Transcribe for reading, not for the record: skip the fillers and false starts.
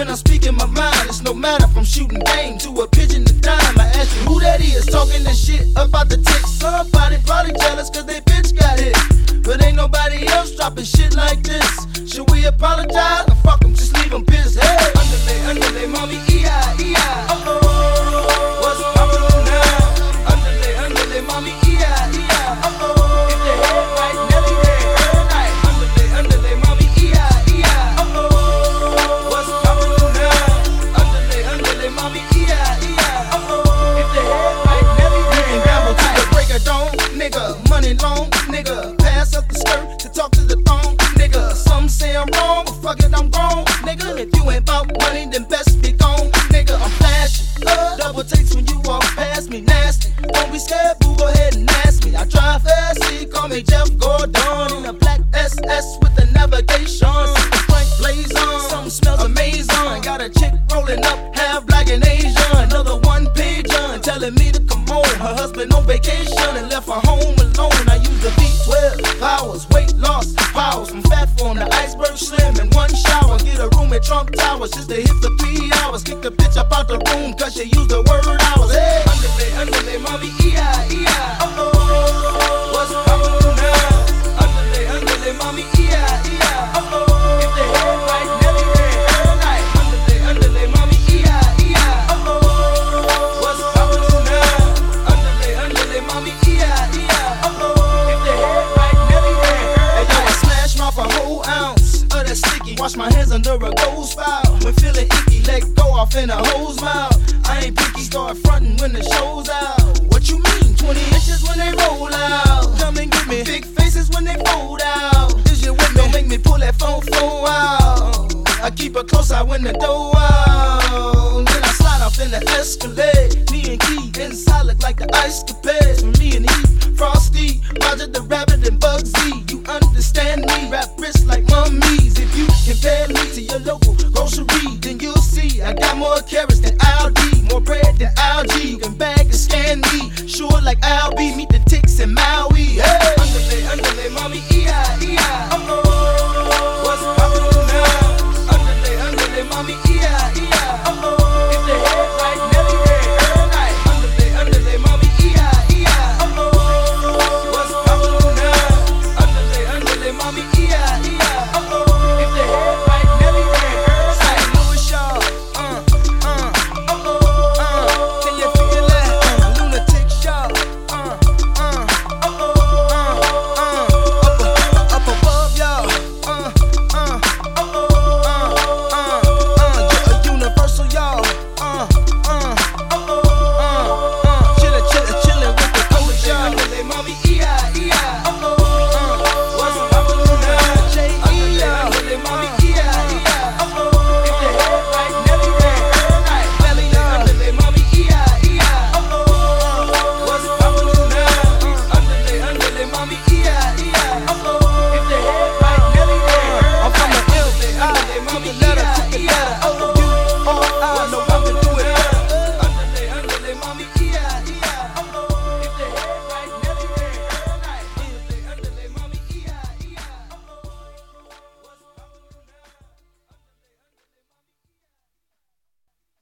When I'm speaking my mind, it's no matter from shooting game to a pigeon to dime. I ask you who that is talking this shit about the tick. Somebody probably jealous cause they bitch got hit. But ain't nobody else dropping shit like this. Should we apologize or fuck them, just leave them pissed? Hey, underlay, mommy, E.I., E.I. Uh-oh, what's poppin' now? Underlay, mommy, E.I., E.I. Uh-oh, if the head right, Nelly there, every night. Underlay, mommy, E.I., E.I. Uh-oh, what's poppin' now? Underlay, mommy, E.I., E.I. Uh-oh, if the head right, Nelly there. You can gamble to the break of dawn, nigga. Money long, nigga. Pass up the skirt to talk to the thong, nigga. Some say I'm wrong, but fuck it, I'm grown, nigga. If you ain't about money, then best be gone, nigga. I'm flashing, double takes when you walk past me, nasty. Don't be scared, boo, go ahead and ask me. I drive fast, see, call me Jeff Gordon in a black SS with the navigation. Frank blaze on, something smells amazing. Got a chick rolling up, half black and Asian. Another one pager telling me to come on. Her husband on vacation and left her home alone. I use the V12 powers, weight loss powers from fat form to iceberg slim in one shower. Get a room at Trump Towers just to hit the 3 hours. Kick the bitch up out the room cause she used the word hours. Hey, underlay, mommy, E.I., E.I. Uh-oh, what's poppin' now? Underlay, mommy, E.I., E.I. Uh-oh, if the head right, Nelly there, every night. Underlay, mommy, E.I., E.I. Uh-oh, what's poppin' now? Underlay, mommy, E.I., E.I. Uh-oh, if the head right, Nelly there. Hey, yo, I smash off a whole ounce of that sticky. Wash my hands under a gold spout. When feeling icky, let go off in a hose mouth. I ain't picky, start frontin' when the show's out. What you mean? 20 inches when they roll out. Come and get me. Big faces when they fold out. Is you with me? Don't make me pull that phone out. I keep her close out when the door out. Then I slide off in the Escalade. Me and Key inside look like the ice capades. For me and Heath, Frosty, Roger the Rabbit and Bugsy. You understand me? Rap wrists like mummies. If you compare me to your local grocery